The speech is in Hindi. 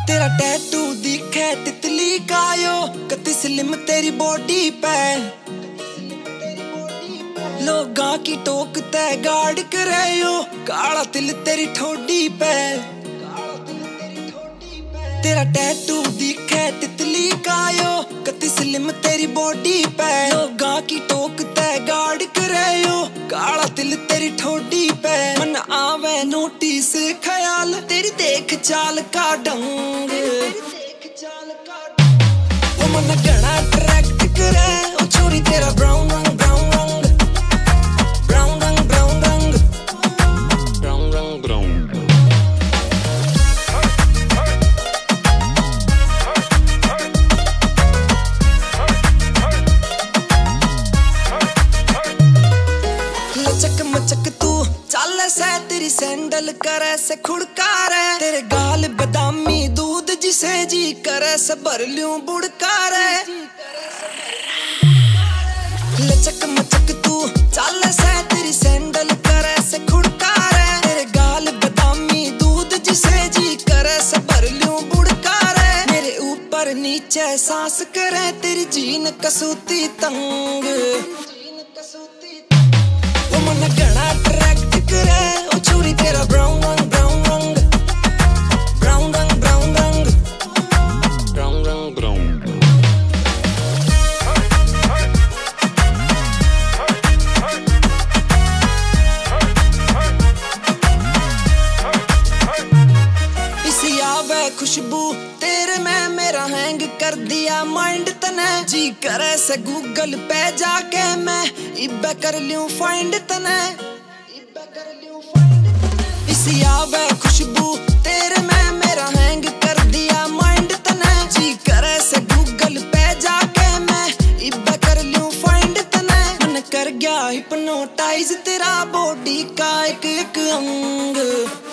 तेरा टैटू दिखे तितली कायो, कति स्लिम तेरी बॉडी पे। लोगा की टोक तय गार्ड करे, काला तिल तेरी ठोडी पे। तेरा टैटू दिखे तितली कायो, कति स्लिम तेरी बॉडी पे। लोगा की टोक तय गार्ड करे, काला तिल तेरी ठोडी पे। मन आवे नोटिस ख्याल, तेरी देख चाल का ढंग। वो मन घना अट्रैक्ट करे, ओ छोरी तेरा ब्राउन रंग ब्राउन रंग ब्राउन रंग ब्राउन रंग ब्राउन रंग ब्राउन। लचक मचक तू चाले से, तेरी सैंडल करे से खुड़कारे। तेरे गाल बदामी दूध जिसे जी करे से भर लूं बुड़कारे। लचक मचक तू चाले से, तेरी सैंडल करे से खुड़कारे। तेरे गाल बदामी दूध जिसे जी करे से भर लूं बुड़कारे। मेरे ऊपर नीचे सांस करे, तेरी जीन कसूती तंग। वो मन घना अट्रैक्ट करे, ओ छोरी तेरा ब्राउन रंग ब्राउन रंग ब्राउन रंग ब्राउन रंग ब्राउन रंग ब्राउन। इसी आवे खुशबू तेरे में, मेरा हैंग कर दिया माइंड तने। जी करे से गूगल पे जाके मैं इब्बे कर लूं फाइंड तने। इसी आवे खुशबू तेरे में, मेरा हैंग कर दिया माइंड तने। जी करे से गूगल पे जाके मैं इब्बे कर लूं फाइंड तने। मन कर गया हिप्नोटाइज तेरा बॉडी का एक एक अंग।